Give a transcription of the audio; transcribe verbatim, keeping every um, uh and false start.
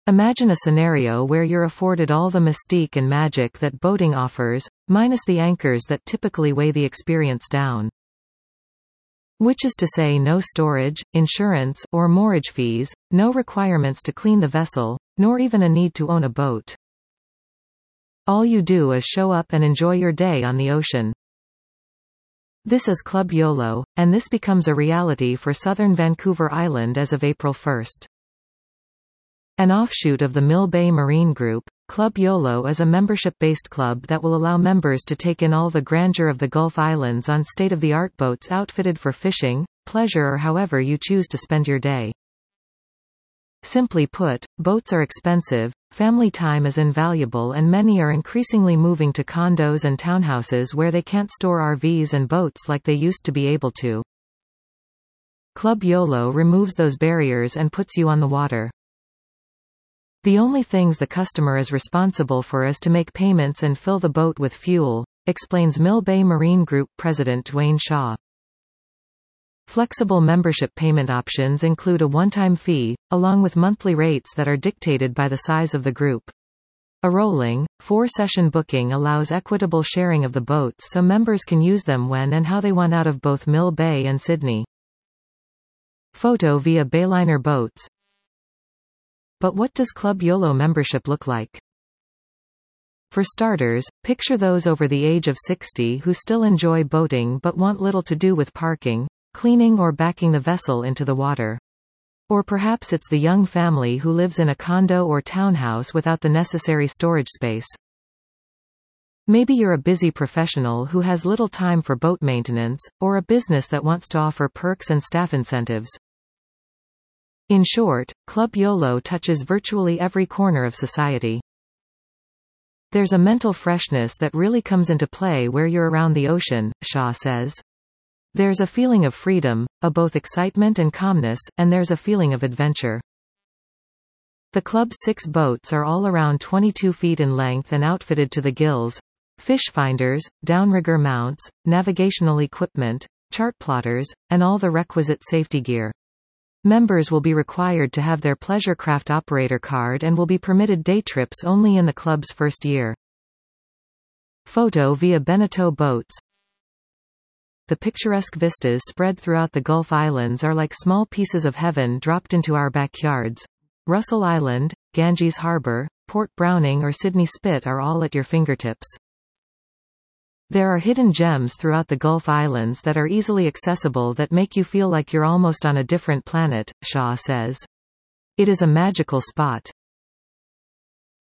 Imagine a scenario where you're afforded all the mystique and magic that boating offers, minus the anchors that typically weigh the experience down. Which is to say no storage, insurance, or moorage fees, no requirements to clean the vessel, nor even a need to own a boat. All you do is show up and enjoy your day on the ocean. This is Club YOLO, and this becomes a reality for southern Vancouver Island as of April first. An offshoot of the Mill Bay Marine Group, Club YOLO is a membership-based club that will allow members to take in all the grandeur of the Gulf Islands on state-of-the-art boats outfitted for fishing, pleasure or however you choose to spend your day. Simply put, boats are expensive, family time is invaluable and many are increasingly moving to condos and townhouses where they can't store R Vs and boats like they used to be able to. Club YOLO removes those barriers and puts you on the water. The only things the customer is responsible for is to make payments and fill the boat with fuel, explains Mill Bay Marine Group President Dwayne Shaw. Flexible membership payment options include a one-time fee, along with monthly rates that are dictated by the size of the group. A rolling, four-session booking allows equitable sharing of the boats so members can use them when and how they want out of both Mill Bay and Sydney. Photo via Bayliner Boats. But what does Club YOLO membership look like? For starters, picture those over the age of sixty who still enjoy boating but want little to do with parking, cleaning or backing the vessel into the water. Or perhaps it's the young family who lives in a condo or townhouse without the necessary storage space. Maybe you're a busy professional who has little time for boat maintenance, or a business that wants to offer perks and staff incentives. In short, Club YOLO touches virtually every corner of society. There's a mental freshness that really comes into play where you're around the ocean, Shaw says. There's a feeling of freedom, a both excitement and calmness, and there's a feeling of adventure. The club's six boats are all around twenty-two feet in length and outfitted to the gills: fish finders, downrigger mounts, navigational equipment, chart plotters, and all the requisite safety gear. Members will be required to have their pleasure craft operator card and will be permitted day trips only in the club's first year. Photo via Beneteau Boats. The picturesque vistas spread throughout the Gulf Islands are like small pieces of heaven dropped into our backyards. Russell Island, Ganges Harbour, Port Browning or Sydney Spit are all at your fingertips. There are hidden gems throughout the Gulf Islands that are easily accessible that make you feel like you're almost on a different planet, Shaw says. It is a magical spot.